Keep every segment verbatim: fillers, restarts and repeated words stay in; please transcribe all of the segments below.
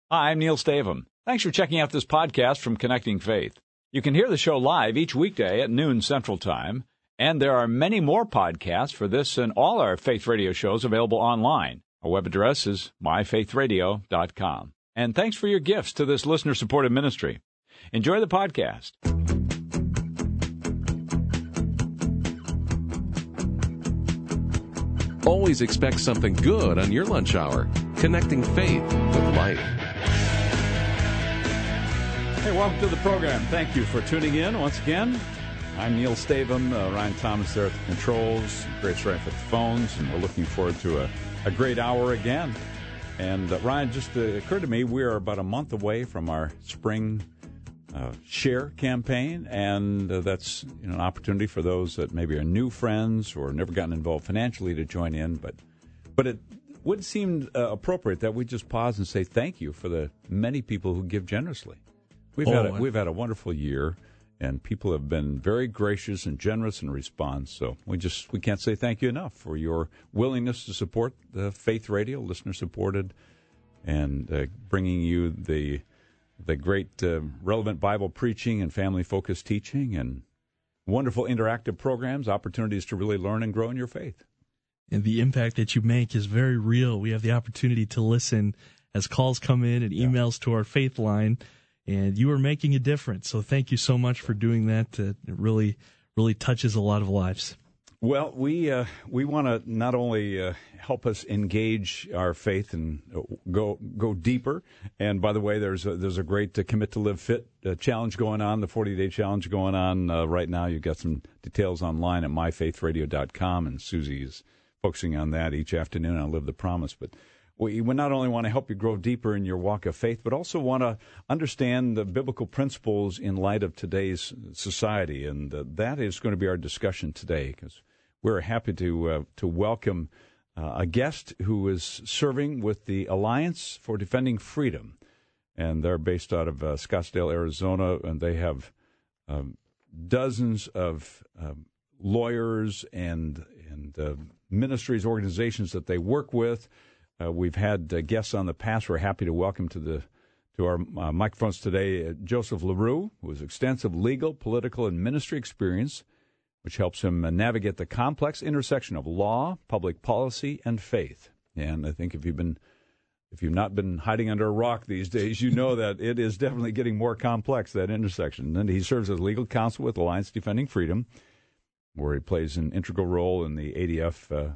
Hi, I'm Neil Stavum. Thanks for checking out this podcast from Connecting Faith. You can hear the show live each weekday at noon Central Time, and there are many more podcasts for this and all our Faith Radio shows available online. Our web address is my faith radio dot com. And thanks for your gifts to this listener-supported ministry. Enjoy the podcast. Always expect something good on your lunch hour. Connecting Faith with Life. Hey, welcome to the program. Thank you for tuning in once again. I'm Neil Stavum, uh, Ryan Thomas there at the controls, Grace Rife at the phones, and we're looking forward to a, a great hour again. And uh, Ryan, just uh, occurred to me, we are about a month away from our spring uh, share campaign, and uh, that's you know, an opportunity for those that maybe are new friends or never gotten involved financially to join in. But, but it would seem uh, appropriate that we just pause and say thank you for the many people who give generously. We've oh, had a, we've had a wonderful year, and people have been very gracious and generous in response. So we just we can't say thank you enough for your willingness to support the Faith Radio, listener supported, and uh, bringing you the the great uh, relevant Bible preaching and family focused teaching and wonderful interactive programs, opportunities to really learn and grow in your faith. And the impact that you make is very real. We have the opportunity to listen as calls come in and emails yeah. to our faith line. And you are making a difference. So thank you so much for doing that. Uh, it really, really touches a lot of lives. Well, we uh, we want to not only uh, help us engage our faith and go go deeper. And by the way, there's a, there's a great uh, Commit to Live Fit uh, challenge going on, the forty-day challenge going on uh, right now. You've got some details online at my faith radio dot com, and Susie is focusing on that each afternoon on Live the Promise. But we not only want to help you grow deeper in your walk of faith, but also want to understand the biblical principles in light of today's society. And uh, that is going to be our discussion today, because we're happy to uh, to welcome uh, a guest who is serving with the Alliance for Defending Freedom. And they're based out of uh, Scottsdale, Arizona, and they have um, dozens of um, lawyers and, and uh, ministries, organizations that they work with. Uh, we've had uh, guests on the past. We're happy to welcome to the to our uh, microphones today uh, Joseph LaRue, who has extensive legal, political, and ministry experience, which helps him uh, navigate the complex intersection of law, public policy, and faith. And I think if you've been if you've not been hiding under a rock these days, you know that it is definitely getting more complex, that intersection. And he serves as legal counsel with Alliance Defending Freedom, where he plays an integral role in the A D F Uh,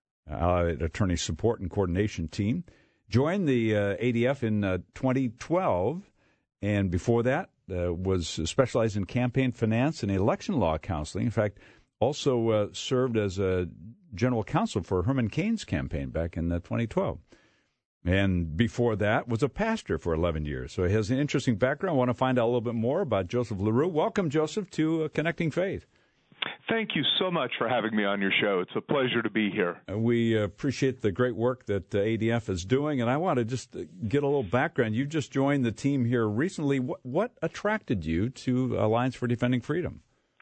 Allied Attorney Support and Coordination Team. Joined the uh, A D F in uh, twenty twelve, and before that uh, was specialized in campaign finance and election law counseling. In fact, also uh, served as a general counsel for Herman Cain's campaign back in uh, twenty twelve. And before that was a pastor for eleven years. So he has an interesting background. I want to find out a little bit more about Joseph LaRue. Welcome, Joseph, to uh, Connecting Faith. Thank you so much for having me on your show. It's a pleasure to be here. We appreciate the great work that A D F is doing, and I want to just get a little background. You just joined the team here recently. What, what attracted you to Alliance for Defending Freedom?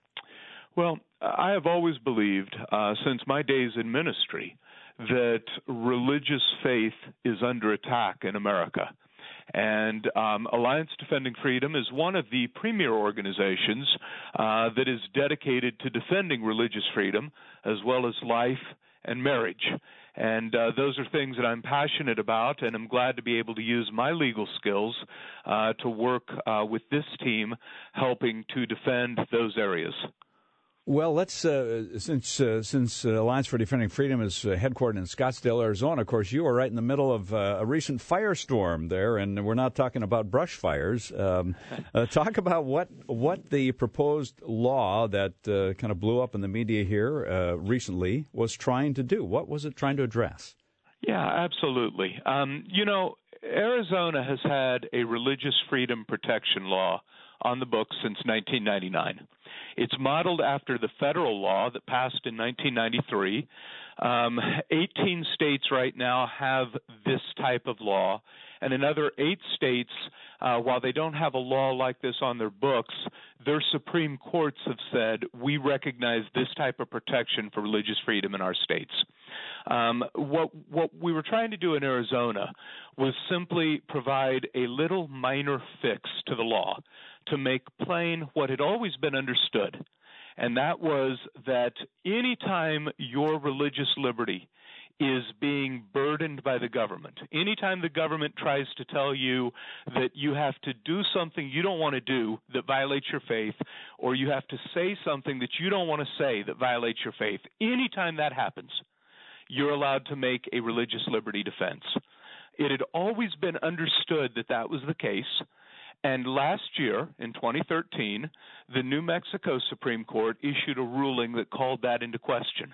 Well, I have always believed, uh, since my days in ministry, that religious faith is under attack in America. And um, Alliance Defending Freedom is one of the premier organizations uh, that is dedicated to defending religious freedom as well as life and marriage. And uh, those are things that I'm passionate about, and I'm glad to be able to use my legal skills uh, to work uh, with this team helping to defend those areas. Well, let's uh, since uh, since uh, Alliance for Defending Freedom is uh, headquartered in Scottsdale, Arizona. Of course, you are right in the middle of uh, a recent firestorm there, and we're not talking about brush fires. Um, uh, talk about what what the proposed law that uh, kind of blew up in the media here uh, recently was trying to do. What was it trying to address? Yeah, absolutely. Um, you know, Arizona has had a religious freedom protection law on the books since nineteen ninety-nine. It's modeled after the federal law that passed in nineteen ninety-three. Um, eighteen states right now have this type of law, and another eight states, uh, while they don't have a law like this on their books, their Supreme Courts have said, we recognize this type of protection for religious freedom in our states. Um, what what we were trying to do in Arizona was simply provide a little minor fix to the law to make plain what had always been understood, and that was that any time your religious liberty is being burdened by the government, anytime the government tries to tell you that you have to do something you don't want to do that violates your faith, or you have to say something that you don't want to say that violates your faith, anytime that happens, you're allowed to make a religious liberty defense. It had always been understood that that was the case. And last year, in twenty thirteen, the New Mexico Supreme Court issued a ruling that called that into question.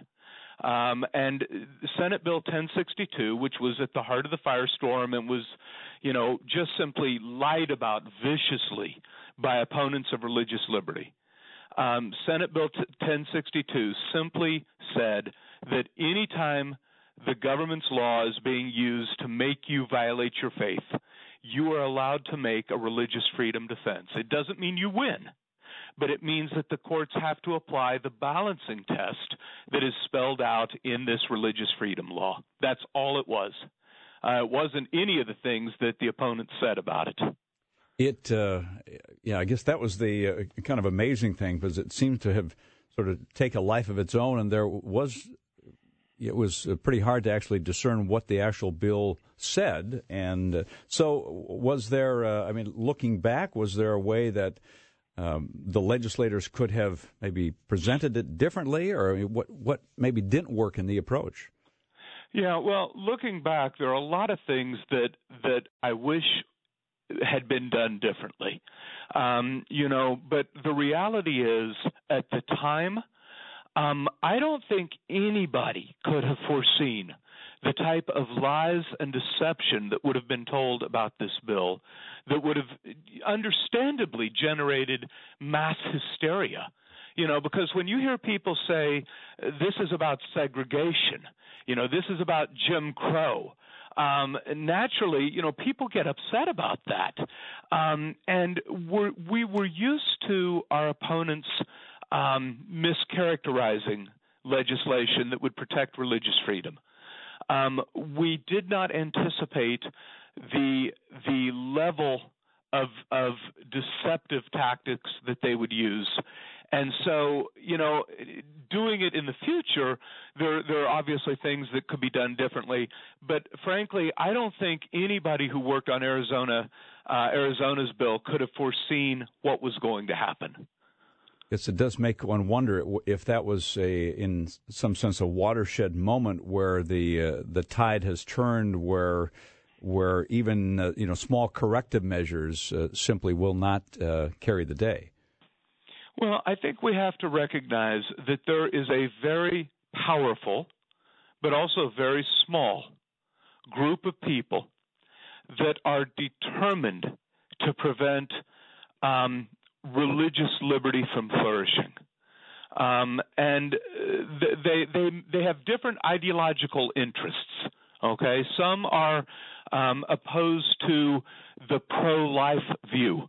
Um, and Senate Bill ten sixty-two, which was at the heart of the firestorm and was, you know, just simply lied about viciously by opponents of religious liberty. Um, Senate Bill ten sixty-two simply said that any time the government's law is being used to make you violate your faith, you are allowed to make a religious freedom defense. It doesn't mean you win, but it means that the courts have to apply the balancing test that is spelled out in this religious freedom law. That's all it was. Uh, it wasn't any of the things that the opponents said about it. It, uh, yeah, I guess that was the uh, kind of amazing thing, because it seemed to have sort of take a life of its own, and there was, it was pretty hard to actually discern what the actual bill said. And uh, so was there, uh, I mean, looking back, was there a way that um, the legislators could have maybe presented it differently, or I mean, what, what maybe didn't work in the approach? Yeah, well, looking back, there are a lot of things that, that I wish had been done differently. Um, you know, but the reality is, at the time, um, I don't think anybody could have foreseen the type of lies and deception that would have been told about this bill that would have understandably generated mass hysteria. You know, because when you hear people say, this is about segregation, you know, this is about Jim Crow, Um, naturally, you know, people get upset about that. Um, and we're, we were used to our opponents um, mischaracterizing legislation that would protect religious freedom. Um, we did not anticipate the the level of of deceptive tactics that they would use. And so, you know, doing it in the future, there there are obviously things that could be done differently. But frankly, I don't think anybody who worked on Arizona uh, Arizona's bill could have foreseen what was going to happen. Yes, it does make one wonder if that was a, in some sense, a watershed moment where the uh, the tide has turned, where where even uh, you know small corrective measures uh, simply will not uh, carry the day. Well, I think we have to recognize that there is a very powerful, but also very small group of people that are determined to prevent um, religious liberty from flourishing. Um, and they, they, they have different ideological interests, okay? Some are um, opposed to the pro-life view.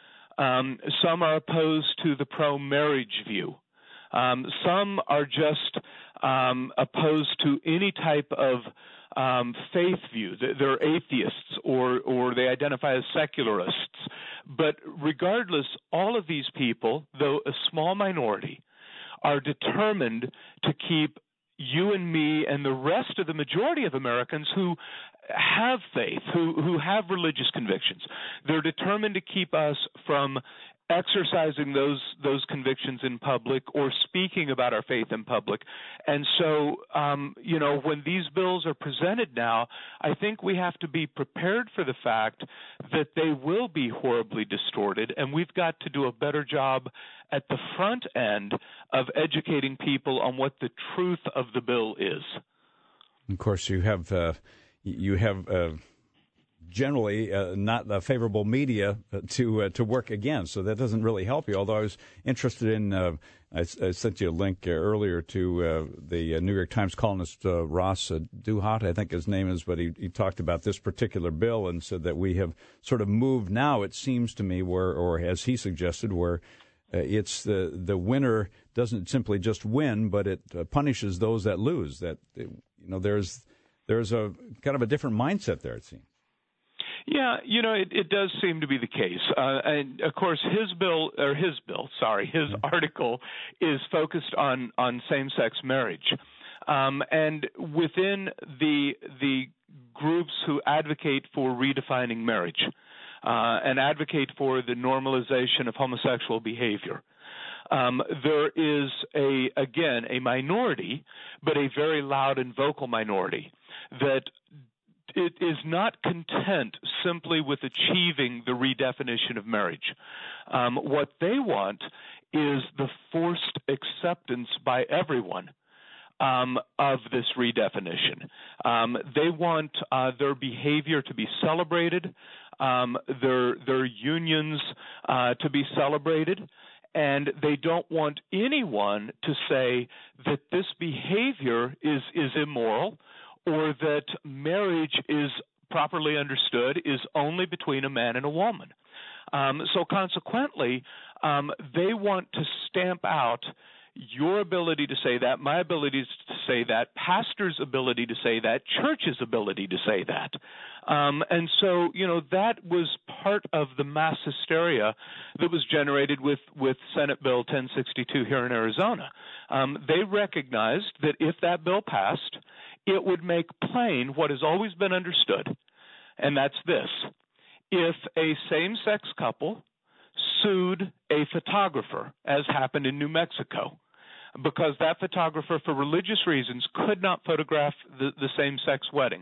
Um, some are opposed to the pro-marriage view. Um, some are just um, opposed to any type of um, faith view. They're atheists or, or they identify as secularists. But regardless, all of these people, though a small minority, are determined to keep you and me and the rest of the majority of Americans who have faith, who, who have religious convictions. They're determined to keep us from exercising those those convictions in public or speaking about our faith in public. And so, um, you know, when these bills are presented now, I think we have to be prepared for the fact that they will be horribly distorted, and we've got to do a better job at the front end of educating people on what the truth of the bill is. Of course, you have uh, you have uh, generally uh, not uh, favorable media to uh, to work against, so that doesn't really help you. Although I was interested in, uh, I, I sent you a link uh, earlier to uh, the uh, New York Times columnist uh, Ross uh, Duhat, I think his name is, but he, he talked about this particular bill and said that we have sort of moved now, it seems to me, where, or as he suggested, where Uh, it's the the winner doesn't simply just win, but it uh, punishes those that lose. That you know, there's there's a kind of a different mindset there, it seems. Yeah, you know, it, it does seem to be the case. Uh, and, of course, his bill, or his bill, sorry, his mm-hmm. article is focused on, on same-sex marriage. Um, and within the the groups who advocate for redefining marriage uh, and advocate for the normalization of homosexual behavior, um, there is, a again, a minority, but a very loud and vocal minority that it is not content simply with achieving the redefinition of marriage. Um, what they want is the forced acceptance by everyone um, of this redefinition. Um, they want uh, their behavior to be celebrated, um, their their unions uh, to be celebrated, and they don't want anyone to say that this behavior is is immoral, or that marriage is properly understood is only between a man and a woman. Um, so consequently, um, they want to stamp out your ability to say that, my ability to say that, pastors' ability to say that, church's ability to say that. Um, and so, you know, that was part of the mass hysteria that was generated with, with Senate Bill ten sixty-two here in Arizona. Um, they recognized that if that bill passed, it would make plain what has always been understood, and that's this. If a same-sex couple sued a photographer, as happened in New Mexico, because that photographer, for religious reasons, could not photograph the, the same-sex wedding,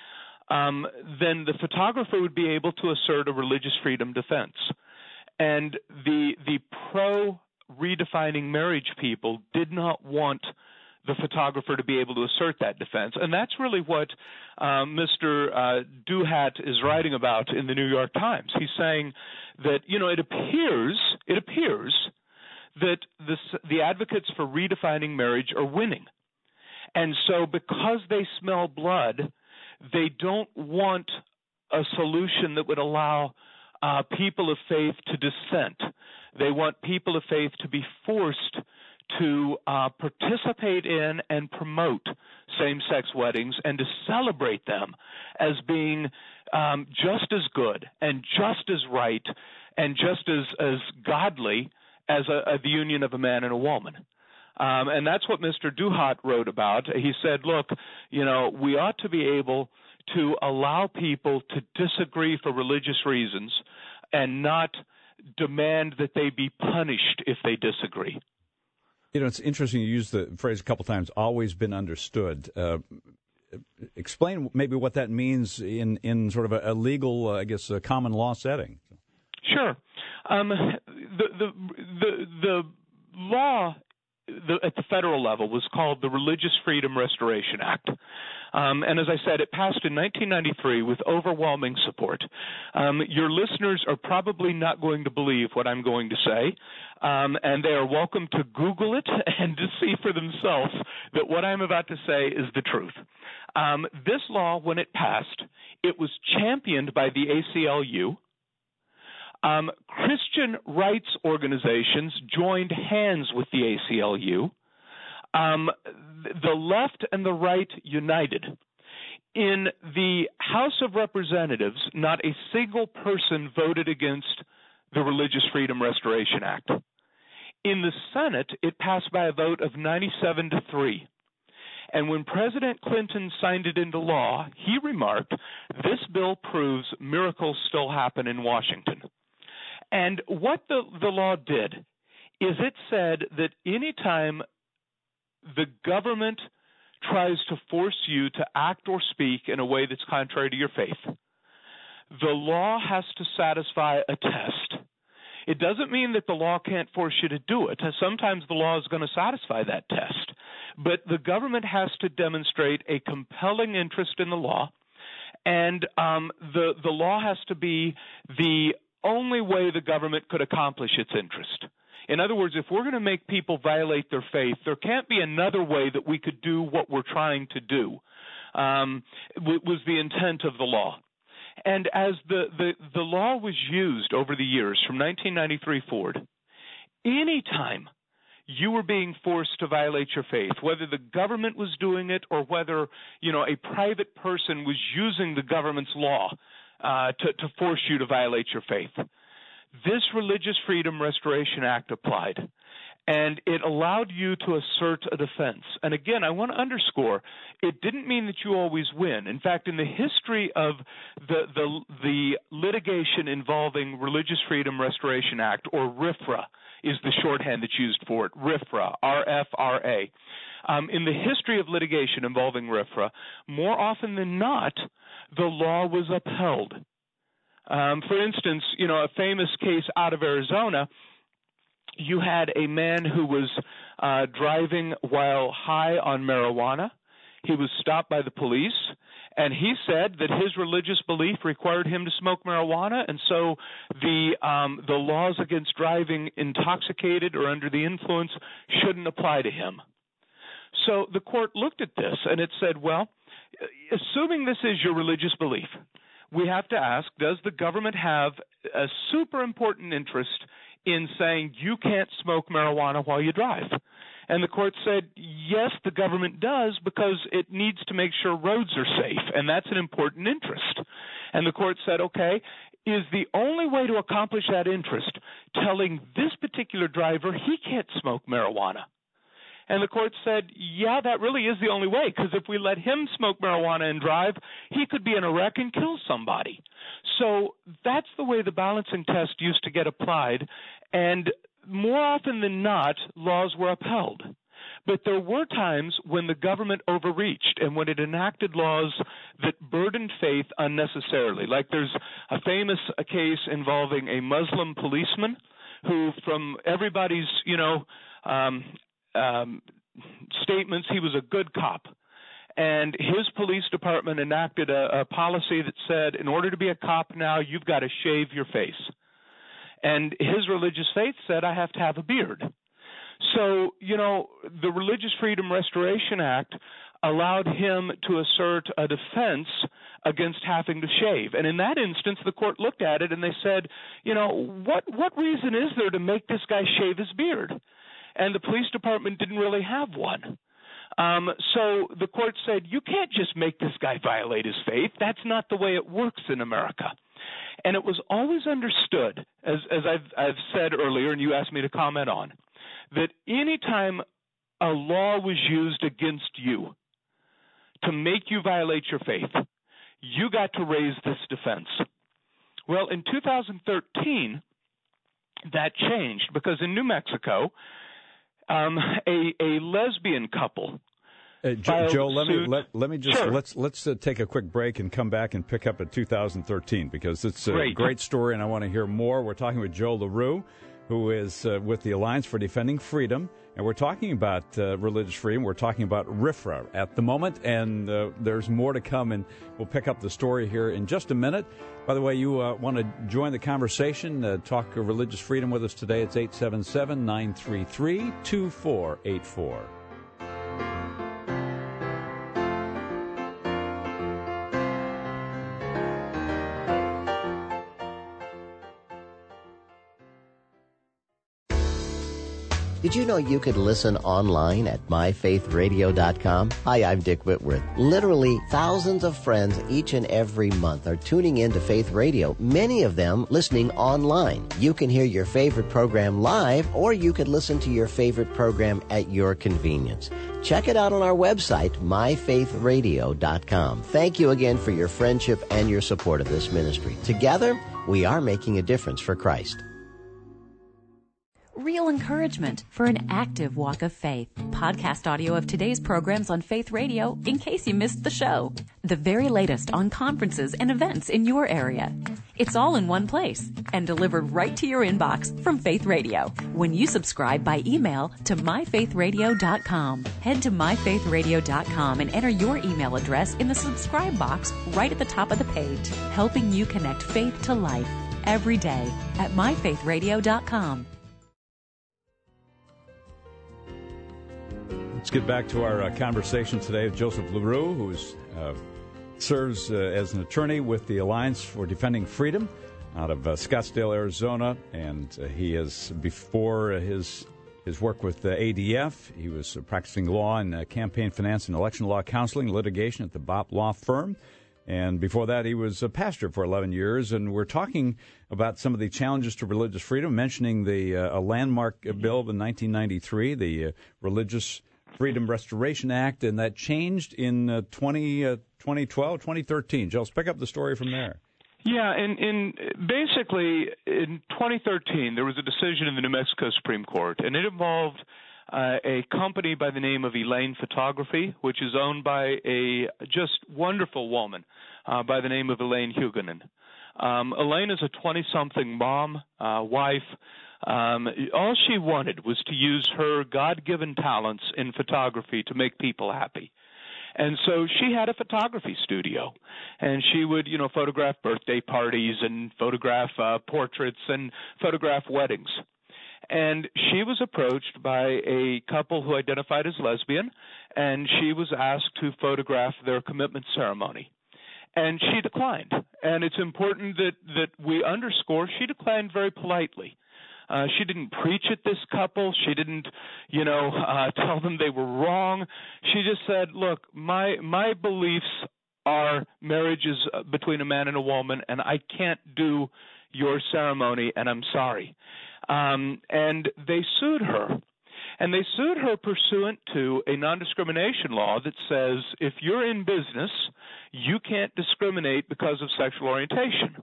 um, then the photographer would be able to assert a religious freedom defense. And the the pro-redefining marriage people did not want the photographer to be able to assert that defense. And that's really what um, Mister Uh, Duhat is writing about in the New York Times. He's saying that, you know, it appears, it appears that this, the advocates for redefining marriage are winning. And so because they smell blood, they don't want a solution that would allow uh, people of faith to dissent. They want people of faith to be forced to uh, participate in and promote same-sex weddings and to celebrate them as being um, just as good and just as right and just as, as godly as a, a, the union of a man and a woman. Um, and that's what Mister Duhat wrote about. He said, look, you know, we ought to be able to allow people to disagree for religious reasons and not demand that they be punished if they disagree. You know, it's interesting you used the phrase a couple times, always been understood. Uh, explain maybe what that means in, in sort of a, a legal, uh, I guess, a common law setting. Sure. Um, the, the, the, the law the, at the federal level was called the Religious Freedom Restoration Act. Um, and as I said, it passed in nineteen ninety-three with overwhelming support. Um, your listeners are probably not going to believe what I'm going to say, um, and they are welcome to Google it and to see for themselves that what I'm about to say is the truth. Um, this law, when it passed, it was championed by the A C L U. Um, Christian rights organizations joined hands with the A C L U. Um, the left and the right united. In the House of Representatives, not a single person voted against the Religious Freedom Restoration Act. In the Senate, it passed by a vote of ninety-seven to three. And when President Clinton signed it into law, he remarked, this bill proves miracles still happen in Washington. And what the, the law did is it said that any time the government tries to force you to act or speak in a way that's contrary to your faith, the law has to satisfy a test. It doesn't mean that the law can't force you to do it. Sometimes the law is going to satisfy that test. But the government has to demonstrate a compelling interest in the law, and um, the, the law has to be the only way the government could accomplish its interest. In other words, if we're going to make people violate their faith, there can't be another way that we could do what we're trying to do, um, was the intent of the law. And as the, the, the law was used over the years from nineteen ninety-three forward, any time you were being forced to violate your faith, whether the government was doing it or whether, you know, a private person was using the government's law uh, to, to force you to violate your faith. This Religious Freedom Restoration Act applied, and it allowed you to assert a defense. And again, I want to underscore, it didn't mean that you always win. In fact, in the history of the the, the litigation involving Religious Freedom Restoration Act, or RFRA, is the shorthand that's used for it, RFRA, R F R A. Um, in the history of litigation involving RFRA, more often than not, the law was upheld. Um, for instance, you know, a famous case out of Arizona, you had a man who was uh, driving while high on marijuana. He was stopped by the police, and he said that his religious belief required him to smoke marijuana, and so the um, the laws against driving intoxicated or under the influence shouldn't apply to him. So the court looked at this, and it said, well, assuming this is your religious belief, we have to ask, does the government have a super important interest in saying you can't smoke marijuana while you drive? And the court said, yes, the government does, because it needs to make sure roads are safe, and that's an important interest. And the court said, okay, is the only way to accomplish that interest telling this particular driver he can't smoke marijuana? And the court said, yeah, that really is the only way, because if we let him smoke marijuana and drive, he could be in a wreck and kill somebody. So that's the way the balancing test used to get applied, and more often than not, laws were upheld. But there were times when the government overreached and when it enacted laws that burdened faith unnecessarily. Like there's a famous a case involving a Muslim policeman who, from everybody's, you know, um, um, statements, he was a good cop. And his police department enacted a, a policy that said, in order to be a cop now, you've got to shave your face. And his religious faith said, I have to have a beard. So, you know, the Religious Freedom Restoration Act allowed him to assert a defense against having to shave. And in that instance, the court looked at it and they said, you know, what, what reason is there to make this guy shave his beard? And the police department didn't really have one. Um, so the court said, you can't just make this guy violate his faith. That's not the way it works in America. And it was always understood, as, as I've, I've said earlier, and you asked me to comment on, that any time a law was used against you to make you violate your faith, you got to raise this defense. Well, in two thousand thirteen, that changed, because in New Mexico, um, a, a lesbian couple Uh, Joe, Joe, let me suit. let, let me just Sure. let's let's uh, take a quick break and come back and pick up at two thousand thirteen, because it's a Great. great story and I want to hear more. We're talking with Joe LaRue, who is uh, with the Alliance for Defending Freedom, and we're talking about uh, religious freedom. We're talking about RFRA at the moment, and uh, there's more to come, and we'll pick up the story here in just a minute. By the way, you uh, want to join the conversation, uh, talk uh, religious freedom with us today. It's eight seven seven, nine three three, two four eight four. Did you know you could listen online at my faith radio dot com? Hi, I'm Dick Whitworth. Literally thousands of friends each and every month are tuning in to Faith Radio, many of them listening online. You can hear your favorite program live, or you could listen to your favorite program at your convenience. Check it out on our website, my faith radio dot com. Thank you again for your friendship and your support of this ministry. Together, we are making a difference for Christ. Real encouragement for an active walk of faith. Podcast audio of today's programs on Faith Radio in case you missed the show. The very latest on conferences and events in your area. It's all in one place and delivered right to your inbox from Faith Radio when you subscribe by email to my faith radio dot com. Head to my faith radio dot com and enter your email address in the subscribe box right at the top of the page, helping you connect faith to life every day at my faith radio dot com. Let's get back to our uh, conversation today with Joseph LaRue, who is, uh, serves uh, as an attorney with the Alliance for Defending Freedom out of uh, Scottsdale, Arizona, and uh, he is, before his his work with the A D F. He was uh, practicing law and uh, campaign finance and election law counseling, litigation at the Bopp Law Firm. And before that, he was a pastor for eleven years. And we're talking about some of the challenges to religious freedom, mentioning the uh, a landmark bill in nineteen ninety-three, the uh, Religious Freedom Restoration Act, and that changed in uh, twenty, uh, twenty twelve, twenty thirteen. Joe, let's pick up the story from there. Yeah, and in basically in twenty thirteen, there was a decision in the New Mexico Supreme Court, and it involved uh, a company by the name of Elaine Photography, which is owned by a just wonderful woman uh, by the name of Elaine Huguenin. Um, Elaine is a twenty-something mom, uh, wife. Um, all she wanted was to use her God-given talents in photography to make people happy. And so she had a photography studio, and she would, you know, photograph birthday parties and photograph uh, portraits and photograph weddings. And she was approached by a couple who identified as lesbian, and she was asked to photograph their commitment ceremony. And she declined. And it's important that, that we underscore she declined very politely. Uh, she didn't preach at this couple. She didn't, you know, uh, tell them they were wrong. She just said, look, my my beliefs are marriage is between a man and a woman, and I can't do your ceremony, and I'm sorry. Um, and they sued her. And they sued her pursuant to a non-discrimination law that says if you're in business, you can't discriminate because of sexual orientation.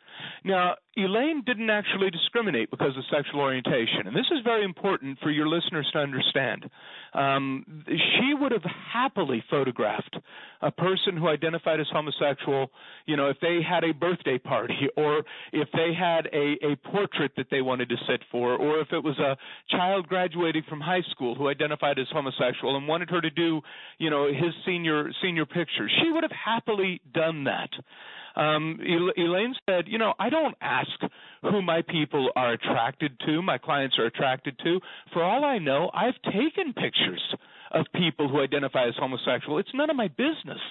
Now, Elaine didn't actually discriminate because of sexual orientation, and this is very important for your listeners to understand. Um, she would have happily photographed a person who identified as homosexual, you know, if they had a birthday party or if they had a, a portrait that they wanted to sit for, or if it was a child graduating from high school who identified as homosexual and wanted her to do, you know, his senior senior picture. She would have happily done that. Um, Elaine said, you know, I don't ask who my people are attracted to, my clients are attracted to. For all I know, I've taken pictures of people who identify as homosexual. It's none of my business.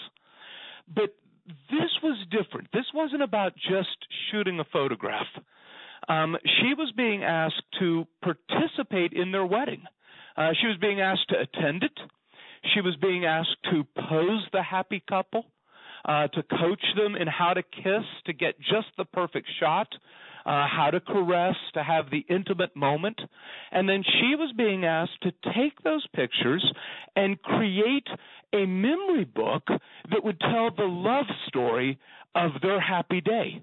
But this was different. This wasn't about just shooting a photograph. Um, she was being asked to participate in their wedding. Uh, she was being asked to attend it. She was being asked to pose the happy couple. Uh, to coach them in how to kiss, to get just the perfect shot, uh, how to caress, to have the intimate moment. And then she was being asked to take those pictures and create a memory book that would tell the love story of their happy day.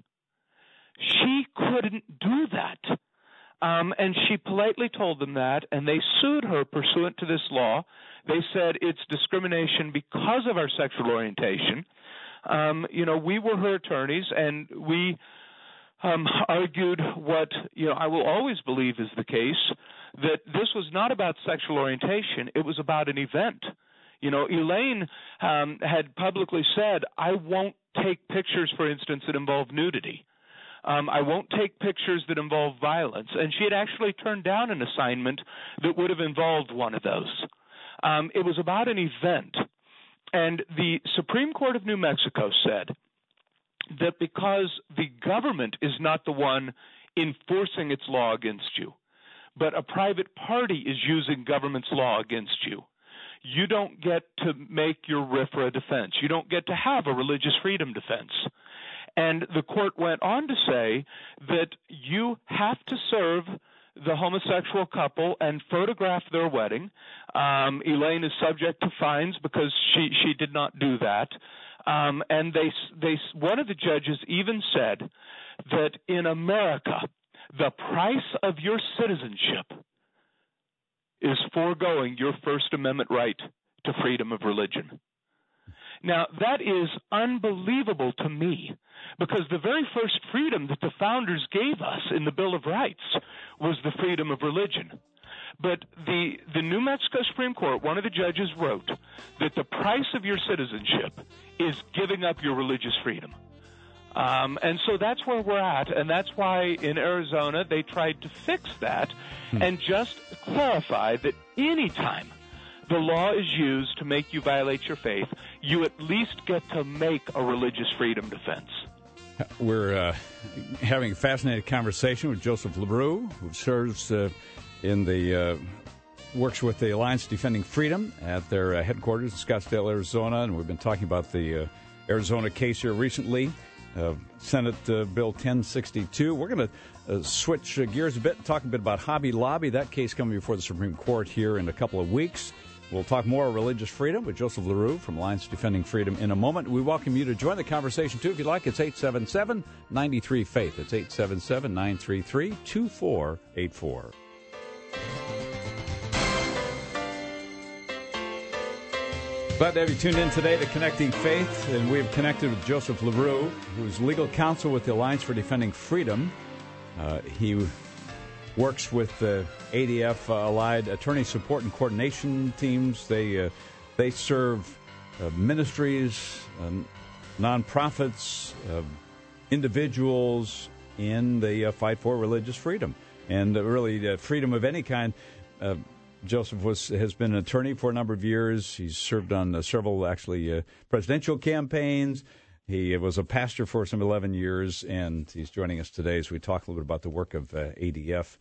She couldn't do that. Um, and she politely told them that, and they sued her pursuant to this law. They said it's discrimination because of our sexual orientation. Um, you know, we were her attorneys, and we um, argued what, you know, I will always believe is the case, that this was not about sexual orientation. It was about an event. You know, Elaine um, had publicly said, I won't take pictures, for instance, that involve nudity. Um, I won't take pictures that involve violence. And she had actually turned down an assignment that would have involved one of those. Um, it was about an event. And the Supreme Court of New Mexico said that because the government is not the one enforcing its law against you, but a private party is using government's law against you, you don't get to make your R F R A defense. You don't get to have a religious freedom defense. And the court went on to say that you have to serve the homosexual couple and photograph their wedding. Um, Elaine is subject to fines because she, she did not do that. Um, and they they one of the judges even said that in America, the price of your citizenship is foregoing your First Amendment right to freedom of religion. Now, that is unbelievable to me, because the very first freedom that the founders gave us in the Bill of Rights was the freedom of religion. But the, the New Mexico Supreme Court, one of the judges wrote that the price of your citizenship is giving up your religious freedom. Um, and so that's where we're at, and that's why in Arizona they tried to fix that hmm. and just clarify that any time the law is used to make you violate your faith, you at least get to make a religious freedom defense. We're uh, having a fascinating conversation with Joseph LaBrue, who serves uh, in the uh, works with the Alliance Defending Freedom at their uh, headquarters in Scottsdale, Arizona, and we've been talking about the uh, Arizona case here recently, uh, Senate uh, Bill ten sixty-two. We're going to uh, switch uh, gears a bit and talk a bit about Hobby Lobby, that case coming before the Supreme Court here in a couple of weeks. We'll talk more religious freedom with Joseph LaRue from Alliance Defending Freedom in a moment. We welcome you to join the conversation, too, if you'd like. It's eight seven seven, nine three, faith. It's eight seven seven, nine three three, two four eight four. Glad to have you tuned in today to Connecting Faith, and we have connected with Joseph LaRue, who's legal counsel with the Alliance for Defending Freedom. Uh, he works with the A D F uh, Allied Attorney Support and Coordination Teams. They uh, they serve uh, ministries, uh, nonprofits, uh, individuals in the uh, fight for religious freedom, and uh, really uh, freedom of any kind. Uh, Joseph was has been an attorney for a number of years. He's served on uh, several, actually, uh, presidential campaigns. He was a pastor for some eleven years, and he's joining us today as we talk a little bit about the work of uh, A D F.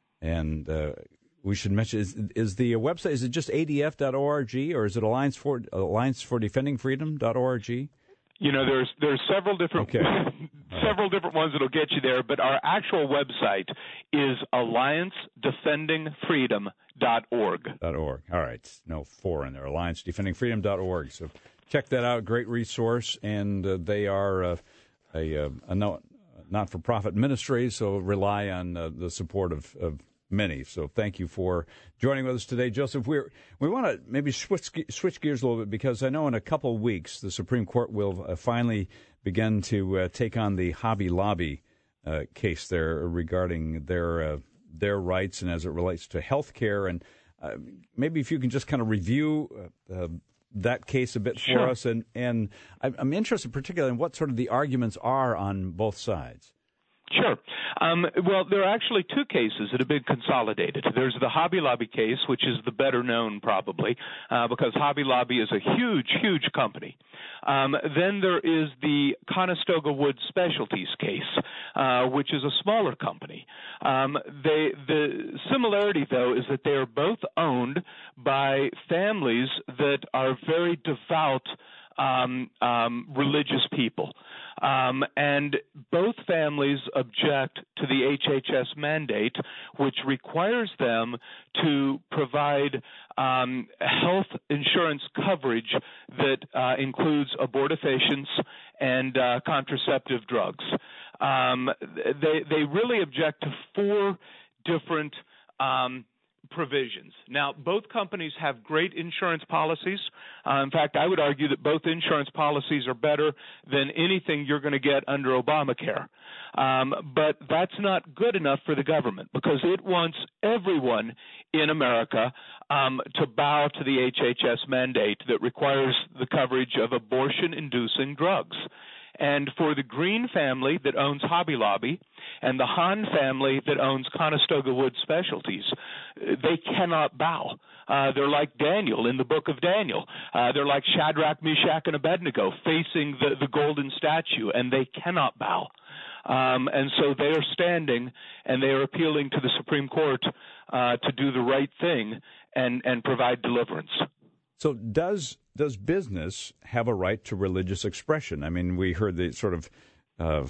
And uh, we should mention, is, is the website, is it just A D F dot org, or is it Alliance for Alliance for Defending Freedom dot org? You know, there's there's several different okay. several different ones that'll get you there, but our actual website is alliance defending freedom dot org. .org. All right. No four in there. alliance defending freedom dot org. So check that out. Great resource. And uh, they are uh, a, a, a no, not-for-profit ministry, so rely on uh, the support of, of many. So thank you for joining with us today, Joseph. We're, we want to maybe switch, switch gears a little bit, because I know in a couple of weeks the Supreme Court will uh, finally begin to uh, take on the Hobby Lobby uh, case there regarding their uh, their rights and as it relates to health care. And uh, maybe if you can just kind of review uh, uh, that case a bit for Sure. us. And, and I'm interested particularly in what sort of the arguments are on both sides. Sure. Um, well, there are actually two cases that have been consolidated. There's the Hobby Lobby case, which is the better known probably, uh, because Hobby Lobby is a huge, huge company. Um, then there is the Conestoga Wood Specialties case, uh, which is a smaller company. Um, they, the similarity, though, is that they are both owned by families that are very devout Um, um, religious people. Um, and both families object to the H H S mandate, which requires them to provide um, health insurance coverage that uh, includes abortifacients and uh, contraceptive drugs. Um, they, they really object to four different um provisions. Now, both companies have great insurance policies. Uh, in fact, I would argue that both insurance policies are better than anything you're going to get under Obamacare. Um, but that's not good enough for the government, because it wants everyone in America um, to bow to the H H S mandate that requires the coverage of abortion-inducing drugs. And for the Green family that owns Hobby Lobby and the Hahn family that owns Conestoga Wood Specialties, they cannot bow. Uh, they're like Daniel in the book of Daniel. Uh, they're like Shadrach, Meshach, and Abednego facing the, the golden statue, and they cannot bow. Um, and so they are standing, and they are appealing to the Supreme Court uh, to do the right thing and, and provide deliverance. So does does business have a right to religious expression? I mean, we heard the sort of uh,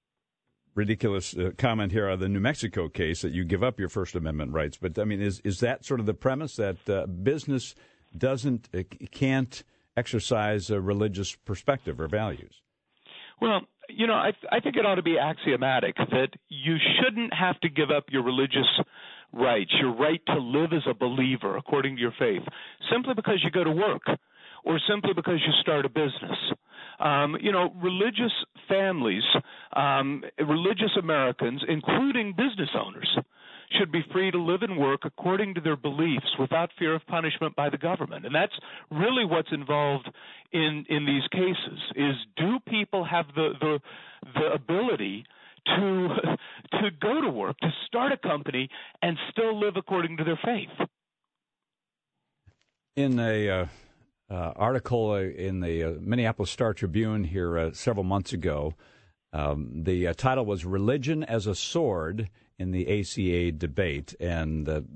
ridiculous uh, comment here on the New Mexico case that you give up your First Amendment rights. But, I mean, is is that sort of the premise, that uh, business doesn't, uh, can't exercise a religious perspective or values? Well, you know, I, I think it ought to be axiomatic that you shouldn't have to give up your religious rights, your right to live as a believer according to your faith, simply because you go to work or simply because you start a business. Um, you know, religious families, um, religious Americans, including business owners, should be free to live and work according to their beliefs without fear of punishment by the government. And that's really what's involved in, in these cases, is do people have the, the, the ability to to go to work, to start a company, and still live according to their faith? In a uh, uh, article in the uh, Minneapolis Star Tribune here uh, several months ago, um, the uh, title was "Religion as a Sword in the A C A Debate," and uh,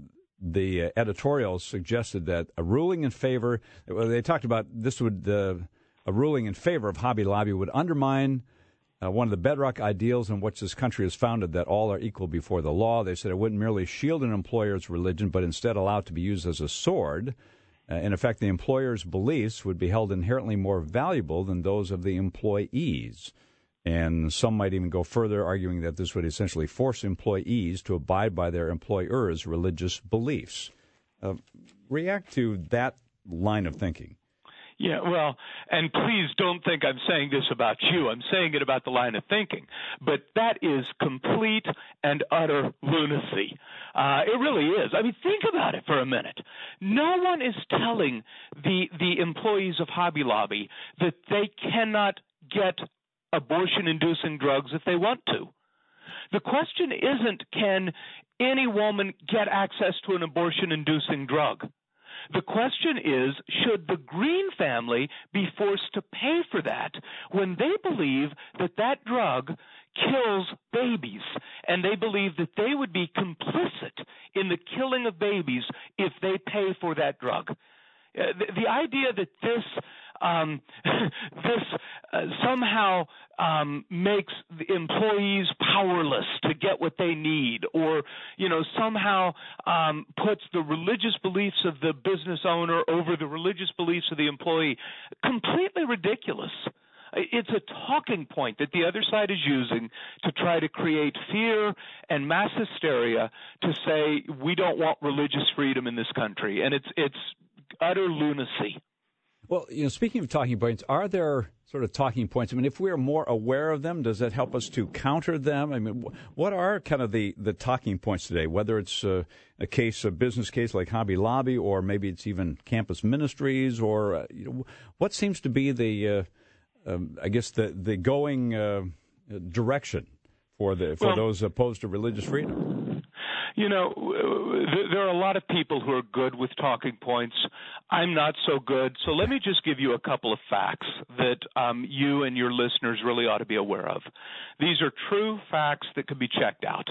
the uh, editorial suggested that a ruling in favor, well, they talked about this would, uh, a ruling in favor of Hobby Lobby would undermine uh, one of the bedrock ideals on which this country is founded, that all are equal before the law. They said it wouldn't merely shield an employer's religion, but instead allow it to be used as a sword. Uh, in effect, the employer's beliefs would be held inherently more valuable than those of the employees. And some might even go further, arguing that this would essentially force employees to abide by their employers' religious beliefs. Uh, react to that line of thinking. Yeah, well, and please don't think I'm saying this about you. I'm saying it about the line of thinking. But that is complete and utter lunacy. Uh, it really is. I mean, think about it for a minute. No one is telling the the employees of Hobby Lobby that they cannot get abortion-inducing drugs if they want to. The question isn't, can any woman get access to an abortion-inducing drug? The question is, should the Green family be forced to pay for that when they believe that that drug kills babies, and they believe that they would be complicit in the killing of babies if they pay for that drug? Uh, the, the idea that this um, this uh, somehow um, makes the employees powerless to get what they need, or you know somehow um, puts the religious beliefs of the business owner over the religious beliefs of the employee, completely ridiculous. It's a talking point that the other side is using to try to create fear and mass hysteria to say we don't want religious freedom in this country, and it's it's utter lunacy. Well, you know, speaking of talking points, are there sort of talking points? I mean, if we're more aware of them, does that help us to counter them? I mean, what are kind of the, the talking points today, whether it's uh, a case, a business case like Hobby Lobby, or maybe it's even campus ministries, or uh, you know, what seems to be the, uh, um, I guess, the, the going uh, direction for the for well, those opposed to religious freedom? You know, there are a lot of people who are good with talking points. I'm not so good. So let me just give you a couple of facts that um, you and your listeners really ought to be aware of. These are true facts that can be checked out.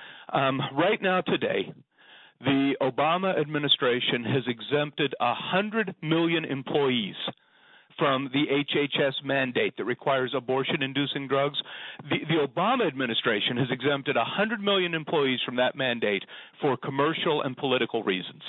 Um, right now, today, the Obama administration has exempted one hundred million employees from the H H S mandate that requires abortion-inducing drugs. The, the Obama administration has exempted one hundred million employees from that mandate for commercial and political reasons.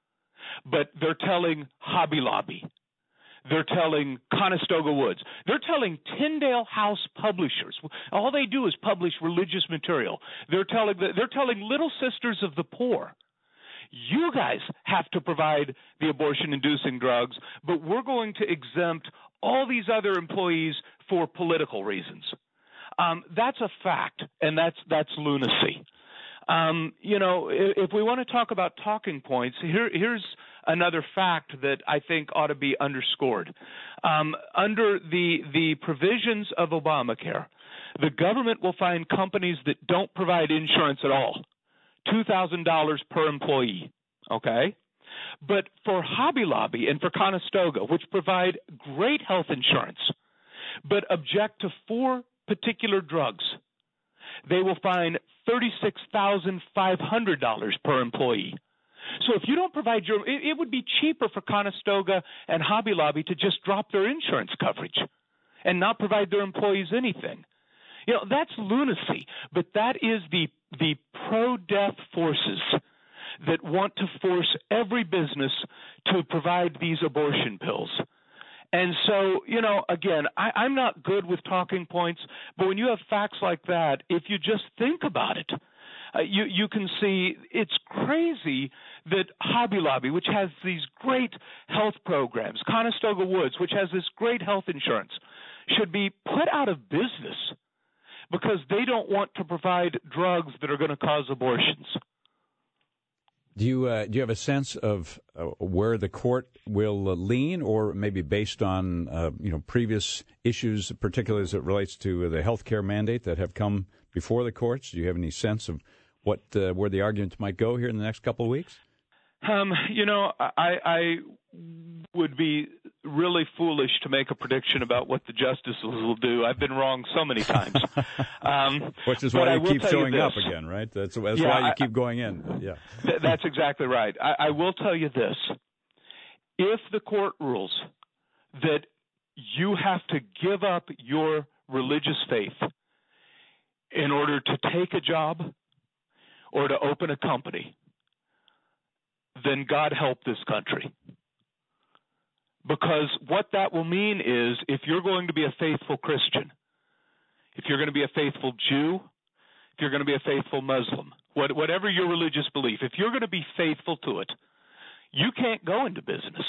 But they're telling Hobby Lobby, they're telling Conestoga Woods, they're telling Tyndale House Publishers. All they do is publish religious material. They're telling they're telling Little Sisters of the Poor, you guys have to provide the abortion-inducing drugs, but we're going to exempt all these other employees for political reasons. Um, that's a fact, and that's that's lunacy. Um, you know, if, if we want to talk about talking points, here, here's another fact that I think ought to be underscored. Um, under the the provisions of Obamacare, the government will find companies that don't provide insurance at all two thousand dollars per employee, okay? But for Hobby Lobby and for Conestoga, which provide great health insurance, but object to four particular drugs, they will fine thirty-six thousand five hundred dollars per employee. So if you don't provide your – it would be cheaper for Conestoga and Hobby Lobby to just drop their insurance coverage and not provide their employees anything. You know, that's lunacy, but that is the the pro-death forces that want to force every business to provide these abortion pills. And so, you know, again, I, I'm not good with talking points, but when you have facts like that, if you just think about it, uh, you, you can see it's crazy that Hobby Lobby, which has these great health programs, Conestoga Woods, which has this great health insurance, should be put out of business because they don't want to provide drugs that are going to cause abortions. Do you uh, do you have a sense of uh, where the court will uh, lean, or maybe based on uh, you know previous issues, particularly as it relates to the health care mandate that have come before the courts? Do you have any sense of what uh, where the arguments might go here in the next couple of weeks? Um, you know, I, I would be really foolish to make a prediction about what the justices will do. I've been wrong so many times. Um, Which is why you keep showing you up again, right? That's, that's yeah, why you I, keep going in. Yeah, th- that's exactly right. I, I will tell you this. If the court rules that you have to give up your religious faith in order to take a job or to open a company, then God help this country. Because what that will mean is if you're going to be a faithful Christian, if you're going to be a faithful Jew, if you're going to be a faithful Muslim, what, whatever your religious belief, if you're going to be faithful to it, you can't go into business.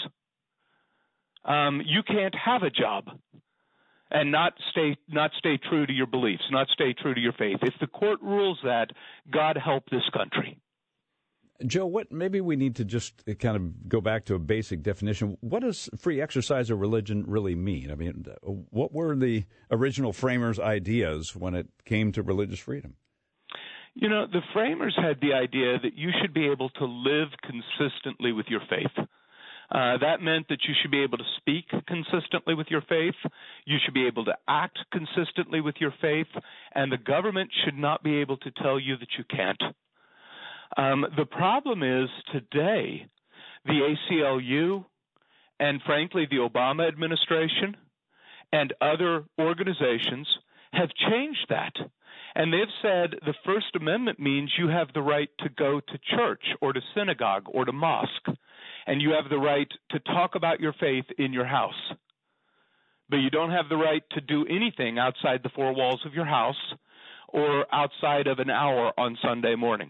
Um, you can't have a job and not stay not stay true to your beliefs, not stay true to your faith. If the court rules that, God help this country. Joe, what maybe we need to just kind of go back to a basic definition. What does free exercise of religion really mean? I mean, what were the original framers' ideas when it came to religious freedom? You know, the framers had the idea that you should be able to live consistently with your faith. Uh, that meant that you should be able to speak consistently with your faith, you should be able to act consistently with your faith, and the government should not be able to tell you that you can't. Um, the problem is today, the A C L U and, frankly, the Obama administration and other organizations have changed that. And they've said the First Amendment means you have the right to go to church or to synagogue or to mosque, and you have the right to talk about your faith in your house. But you don't have the right to do anything outside the four walls of your house or outside of an hour on Sunday morning.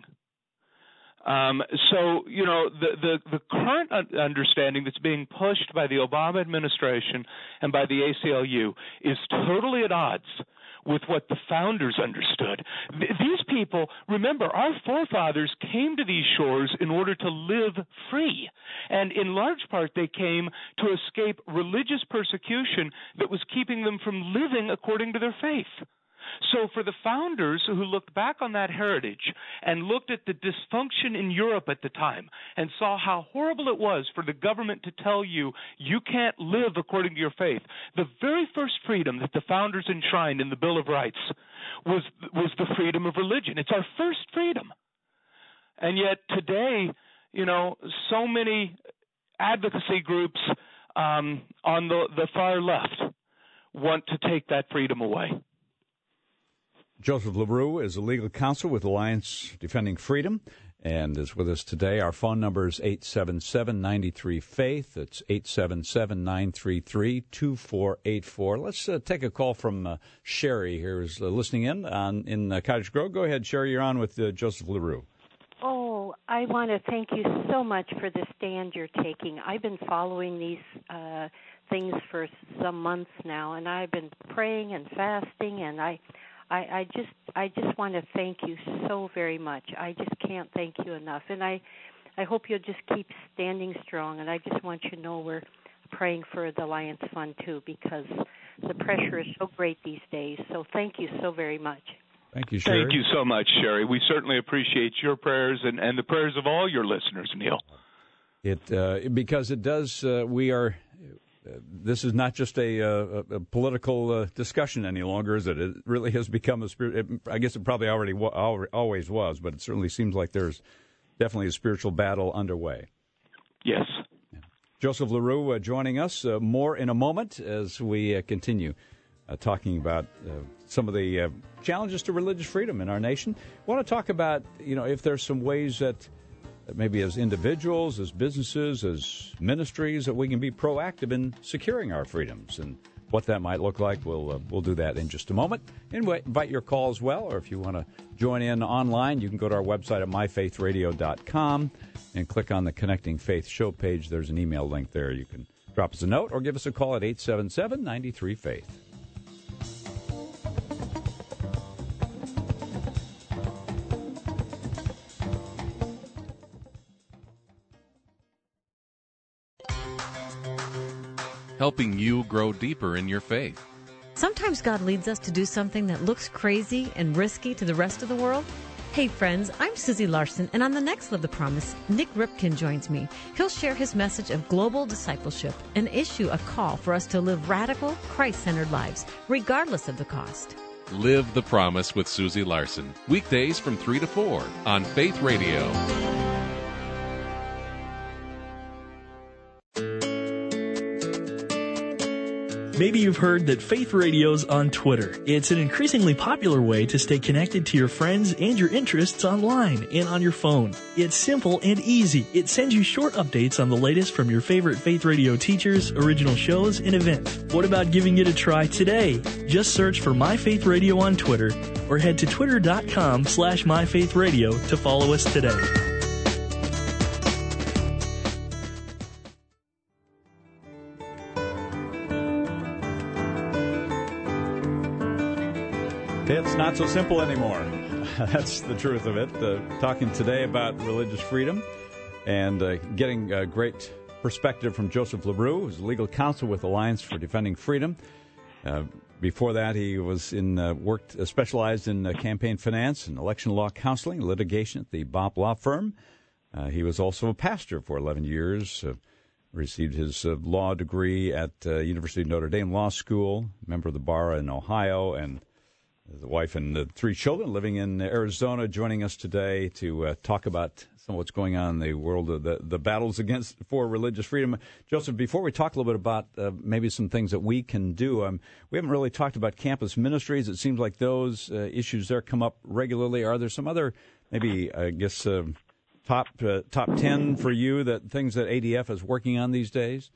Um, so, you know, the, the, the current understanding that's being pushed by the Obama administration and by the A C L U is totally at odds with what the founders understood. Th- these people, remember, our forefathers came to these shores in order to live free. And in large part, they came to escape religious persecution that was keeping them from living according to their faith. So for the founders who looked back on that heritage and looked at the dysfunction in Europe at the time and saw how horrible it was for the government to tell you you can't live according to your faith, the very first freedom that the founders enshrined in the Bill of Rights was was the freedom of religion. It's our first freedom. And yet today, you know, so many advocacy groups um, on the, the far left want to take that freedom away. Joseph LaRue is a legal counsel with Alliance Defending Freedom and is with us today. Our phone number is eight seven seven, nine three, faith. That's eight seven seven, nine three three, two four eight four. Let's uh, take a call from uh, Sherry here who's uh, listening in on, in uh, Cottage Grove. Go ahead, Sherry. You're on with uh, Joseph LaRue. Oh, I want to thank you so much for the stand you're taking. I've been following these uh, things for some months now, and I've been praying and fasting, and I... I, I just I just want to thank you so very much. I just can't thank you enough. And I, I hope you'll just keep standing strong. And I just want you to know we're praying for the Alliance Fund, too, because the pressure is so great these days. So thank you so very much. Thank you, Sherry. Thank you so much, Sherry. We certainly appreciate your prayers and, and the prayers of all your listeners, Neil. It uh, because it does, uh, we are... Uh, this is not just a, uh, a political uh, discussion any longer, is it? It really has become a spirit. I guess it probably already wa- always was, but it certainly seems like there's definitely a spiritual battle underway. Yes. Yeah. Joseph LaRue uh, joining us. Uh, more in a moment as we uh, continue uh, talking about uh, some of the uh, challenges to religious freedom in our nation. I want to talk about, you know, if there's some ways that maybe as individuals, as businesses, as ministries, that we can be proactive in securing our freedoms and what that might look like. We'll uh, we'll do that in just a moment. Invite, invite your call as well, or if you want to join in online, you can go to our website at my faith radio dot com and click on the Connecting Faith show page. There's an email link there. You can drop us a note or give us a call at eight seven seven, nine three, faith. Helping you grow deeper in your faith. Sometimes God leads us to do something that looks crazy and risky to the rest of the world. Hey friends, I'm Susie Larson, and on the next Live the Promise, Nick Ripkin joins me. He'll share his message of global discipleship and issue a call for us to live radical, Christ-centered lives, regardless of the cost. Live the Promise with Susie Larson, weekdays from three to four on Faith Radio. Maybe you've heard that Faith Radio's on Twitter. It's an increasingly popular way to stay connected to your friends and your interests online and on your phone. It's simple and easy. It sends you short updates on the latest from your favorite Faith Radio teachers, original shows, and events. What about giving it a try today? Just search for My Faith Radio on Twitter or head to twitter.com slash myfaithradio to follow us today. It's not so simple anymore. That's the truth of it. Uh, talking today about religious freedom and uh, getting a great perspective from Joseph LaRue, who's legal counsel with Alliance for Defending Freedom. Uh, before that, he was in uh, worked uh, specialized in uh, campaign finance and election law counseling, litigation at the Bopp Law Firm. Uh, he was also a pastor for eleven years. Uh, received his uh, law degree at uh, University of Notre Dame Law School. Member of the bar in Ohio, and the wife and the three children living in Arizona, joining us today to uh, talk about some of what's going on in the world of the, the battles against for religious freedom. Joseph, before we talk a little bit about uh, maybe some things that we can do, um, we haven't really talked about campus ministries. It seems like those uh, issues there come up regularly. Are there some other, maybe, I guess, uh, top uh, top ten for you, that things that A D F is working on these days?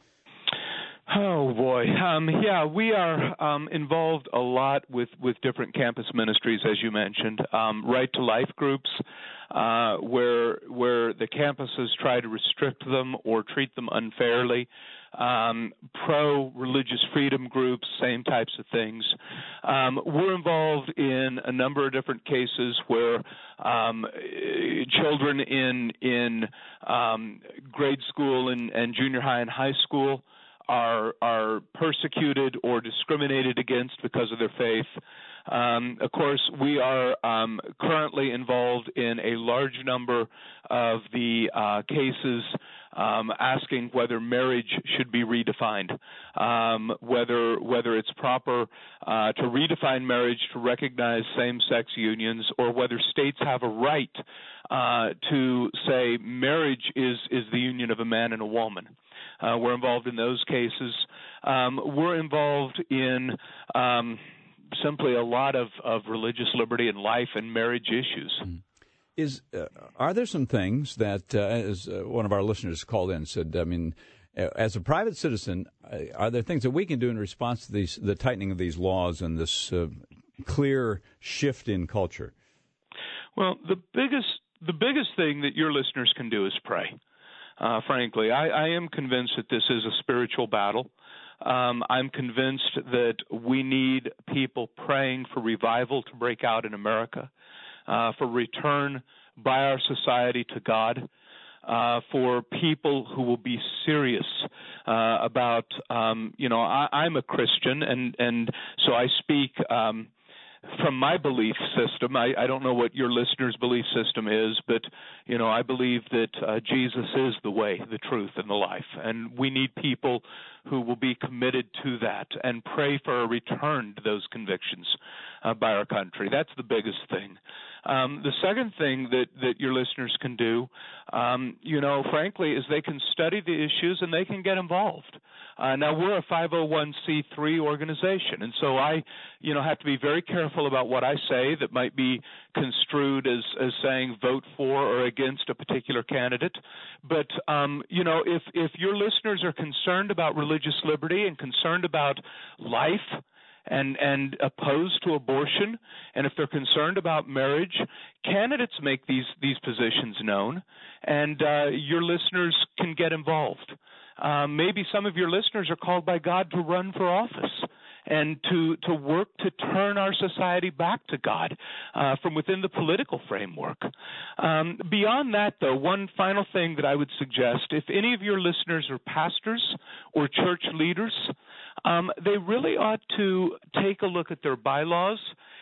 Oh, boy. Um, yeah, we are um, involved a lot with, with different campus ministries, as you mentioned. Um, Right to Life groups, uh, where where the campuses try to restrict them or treat them unfairly. Um, pro-religious freedom groups, same types of things. Um, we're involved in a number of different cases where um, children in, in um, grade school and, and junior high and high school are are persecuted or discriminated against because of their faith. Um, of course, we are um, currently involved in a large number of the uh, cases um, asking whether marriage should be redefined, um, whether whether it's proper uh, to redefine marriage to recognize same-sex unions, or whether states have a right uh, to say marriage is is the union of a man and a woman. Uh, we're involved in those cases. Um, we're involved in um, simply a lot of, of religious liberty and life and marriage issues. Is uh, are there some things that, uh, as uh, one of our listeners called in and said, I mean, uh, as a private citizen, uh, are there things that we can do in response to these, the tightening of these laws and this uh, clear shift in culture? Well, the biggest the biggest thing that your listeners can do is pray. Uh, frankly, I, I am convinced that this is a spiritual battle. Um, I'm convinced that we need people praying for revival to break out in America, uh, for return by our society to God, uh, for people who will be serious uh, about, um, you know, I, I'm a Christian, and, and so I speak um, from my belief system. I, I don't know what your listeners' belief system is, but, you know, I believe that uh, Jesus is the way, the truth, and the life. And we need people who will be committed to that and pray for a return to those convictions uh, by our country. That's the biggest thing. Um, the second thing that, that your listeners can do, um, you know, frankly, is they can study the issues and they can get involved. Uh, now, we're a five oh one c three organization, and so I, you know, have to be very careful about what I say that might be construed as, as saying vote for or against a particular candidate. But, um, you know, if, if your listeners are concerned about religious liberty and concerned about life and, and opposed to abortion, and if they're concerned about marriage, candidates make these, these positions known, and uh, your listeners can get involved. Um, maybe some of your listeners are called by God to run for office and to, to work to turn our society back to God uh, from within the political framework. Um, beyond that, though, one final thing that I would suggest, if any of your listeners are pastors or church leaders, um, they really ought to take a look at their bylaws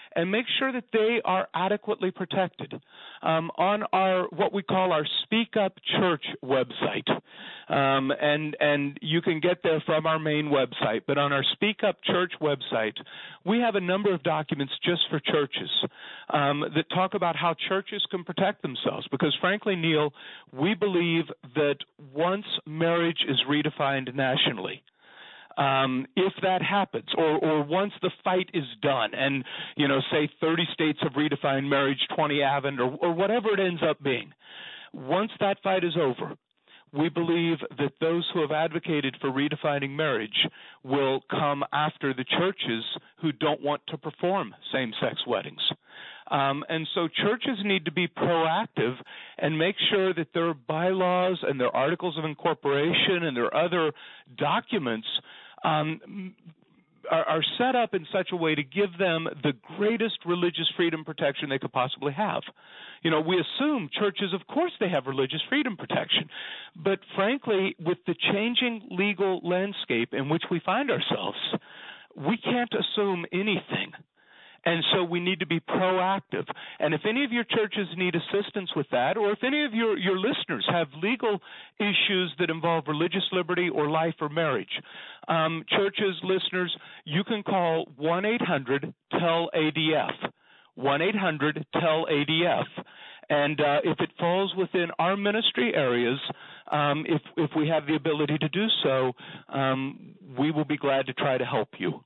and make sure that they are adequately protected. Um, on our what we call our Speak Up Church website, um, and and you can get there from our main website, but on our Speak Up Church website, we have a number of documents just for churches um, that talk about how churches can protect themselves. Because frankly, Neil, we believe that once marriage is redefined nationally, Um, if that happens, or, or once the fight is done, and, you know, say thirty states have redefined marriage, twenty haven't, or, or whatever it ends up being, once that fight is over, we believe that those who have advocated for redefining marriage will come after the churches who don't want to perform same-sex weddings. Um, and so churches need to be proactive and make sure that their bylaws and their articles of incorporation and their other documents um, are, are set up in such a way to give them the greatest religious freedom protection they could possibly have. You know, we assume churches, of course, they have religious freedom protection. But frankly, with the changing legal landscape in which we find ourselves, we can't assume anything. And so we need to be proactive. And if any of your churches need assistance with that, or if any of your, your listeners have legal issues that involve religious liberty or life or marriage, um, churches, listeners, you can call one eight hundred T E L A D F, one eight hundred T E L A D F. And uh, if it falls within our ministry areas, um, if, if we have the ability to do so, um, we will be glad to try to help you.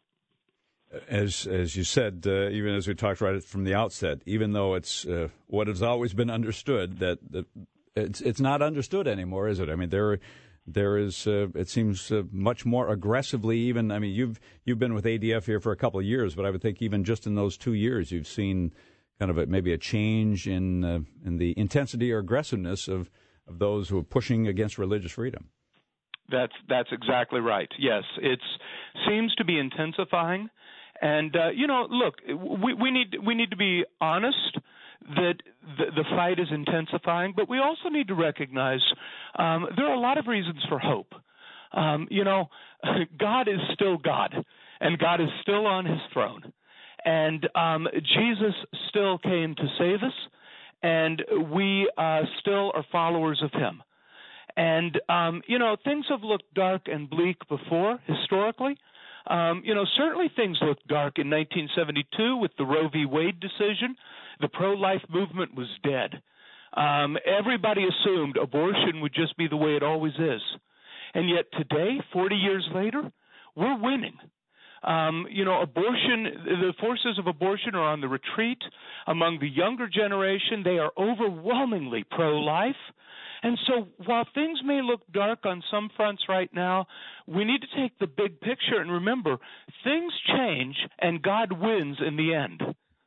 As as you said, uh, even as we talked right from the outset, even though it's uh, what has always been understood, that, that it's it's not understood anymore, is it? I mean, there there is uh, it seems uh, much more aggressively. Even I mean, you've you've been with A D F here for a couple of years, but I would think even just in those two years, you've seen kind of a, maybe a change in uh, in the intensity or aggressiveness of, of those who are pushing against religious freedom. That's that's exactly right. Yes, it seems to be intensifying. And uh, you know, look, we, we need we need to be honest that the, the fight is intensifying, but we also need to recognize um, there are a lot of reasons for hope. Um, you know, God is still God, and God is still on His throne, and um, Jesus still came to save us, and we uh, still are followers of Him. And um, you know, things have looked dark and bleak before historically. Um, you know, certainly things looked dark in nineteen seventy-two with the Roe v. Wade decision. The pro-life movement was dead. Um, everybody assumed abortion would just be the way it always is. And yet today, forty years later, we're winning. Um, you know, abortion, the forces of abortion are on the retreat. Among the younger generation, they are overwhelmingly pro-life. And so while things may look dark on some fronts right now, we need to take the big picture and remember, things change and God wins in the end.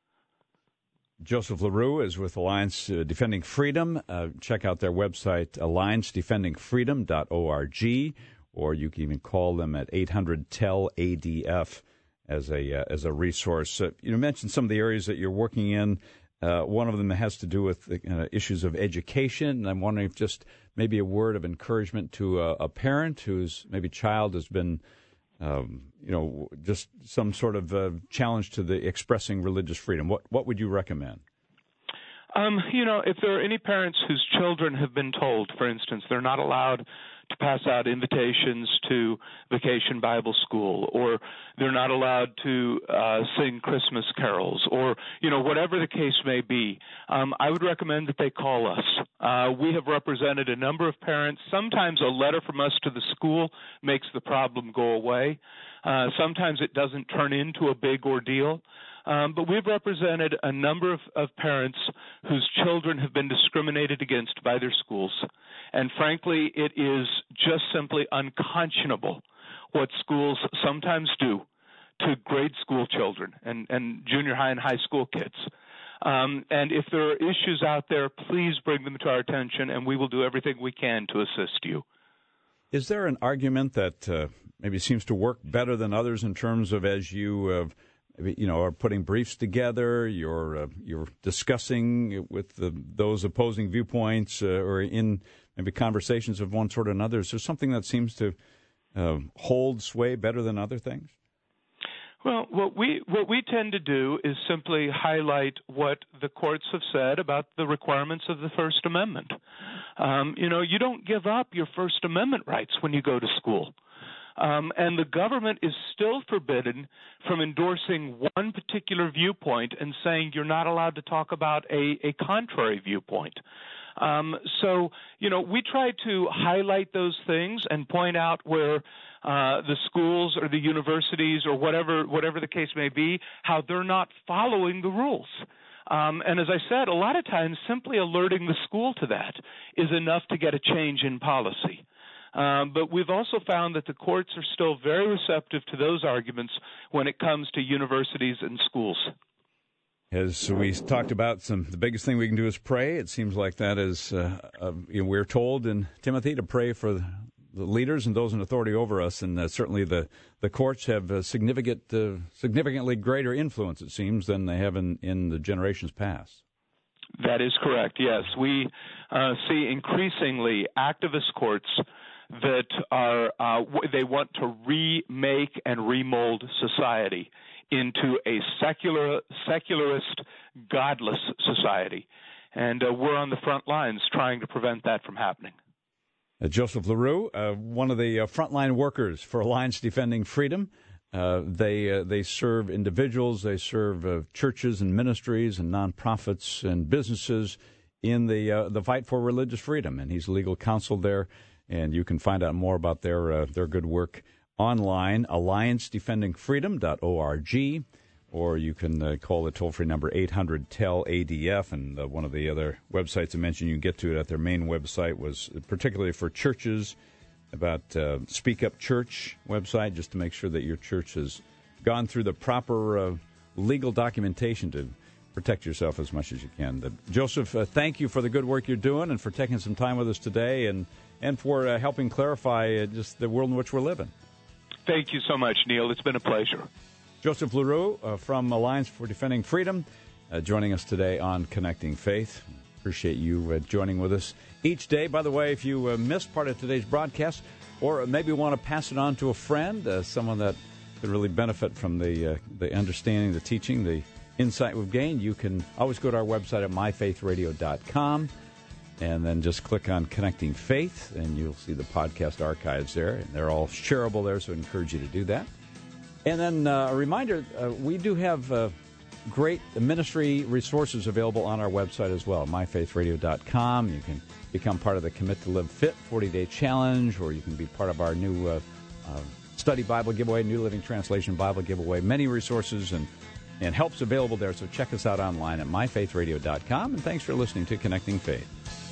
Joseph LaRue is with Alliance uh, Defending Freedom. Uh, check out their website, alliance defending freedom dot org, or you can even call them at eight hundred T E L A D F as a, uh, as a resource. Uh, you mentioned some of the areas that you're working in. Uh, one of them has to do with the, uh, issues of education, and I'm wondering if just maybe a word of encouragement to a, a parent whose maybe child has been, um, you know, just some sort of uh, challenge to the expressing religious freedom. What what would you recommend? Um, you know, if there are any parents whose children have been told, for instance, they're not allowed to pass out invitations to Vacation Bible School, or they're not allowed to uh, sing Christmas carols, or, you know, whatever the case may be, um, I would recommend that they call us. Uh, we have represented a number of parents. Sometimes a letter from us to the school makes the problem go away. Uh, sometimes it doesn't turn into a big ordeal. Um, but we've represented a number of, of parents whose children have been discriminated against by their schools. And frankly, it is just simply unconscionable what schools sometimes do to grade school children and, and junior high and high school kids. Um, and if there are issues out there, please bring them to our attention, and we will do everything we can to assist you. Is there an argument that uh, maybe seems to work better than others in terms of as you uh, you know, are putting briefs together, you're uh, you're discussing with the, those opposing viewpoints, uh, or in maybe conversations of one sort or another? Is there something that seems to uh, hold sway better than other things? Well, what we what we tend to do is simply highlight what the courts have said about the requirements of the First Amendment. Um, you know, you don't give up your First Amendment rights when you go to school. Um, and the government is still forbidden from endorsing one particular viewpoint and saying you're not allowed to talk about a, a contrary viewpoint. Um, so, you know, we try to highlight those things and point out where uh, the schools or the universities or whatever whatever the case may be, how they're not following the rules. Um, and as I said, a lot of times simply alerting the school to that is enough to get a change in policy. Um, but we've also found that the courts are still very receptive to those arguments when it comes to universities and schools. As we talked about, some the biggest thing we can do is pray. It seems like that is, uh, uh, you know, we're told in Timothy to pray for the leaders and those in authority over us, and uh, certainly the, the courts have a significant, uh, significantly greater influence, it seems, than they have in, in the generations past. That is correct, yes. We uh, see increasingly activist courts that are uh, they want to remake and remold society into a secular, secularist, godless society. And uh, we're on the front lines trying to prevent that from happening. Uh, Joseph LaRue, uh, one of the uh, frontline workers for Alliance Defending Freedom. Uh, they uh, they serve individuals, they serve uh, churches and ministries and nonprofits and businesses in the uh, the fight for religious freedom. And he's legal counsel there. And you can find out more about their uh, their good work online, alliance defending freedom dot org, or you can uh, call the toll-free number eight hundred T E L A D F, and uh, one of the other websites I mentioned, you can get to it at their main website, was particularly for churches, about uh, Speak Up Church website, just to make sure that your church has gone through the proper uh, legal documentation to protect yourself as much as you can. Uh, Joseph, uh, thank you for the good work you're doing and for taking some time with us today, and, and for uh, helping clarify uh, just the world in which we're living. Thank you so much, Neil. It's been a pleasure. Joseph LaRue uh, from Alliance for Defending Freedom, uh, joining us today on Connecting Faith. Appreciate you uh, joining with us each day. By the way, if you uh, missed part of today's broadcast, or maybe want to pass it on to a friend, uh, someone that could really benefit from the uh, the understanding, the teaching, the insight we've gained, you can always go to our website at my faith radio dot com. And then just click on Connecting Faith, and you'll see the podcast archives there. And they're all shareable there, so I encourage you to do that. And then uh, a reminder, uh, we do have uh, great ministry resources available on our website as well, my faith radio dot com. You can become part of the Commit to Live Fit forty-day challenge, or you can be part of our new uh, uh, study Bible giveaway, New Living Translation Bible giveaway. Many resources and, and helps available there, so check us out online at my faith radio dot com. And thanks for listening to Connecting Faith.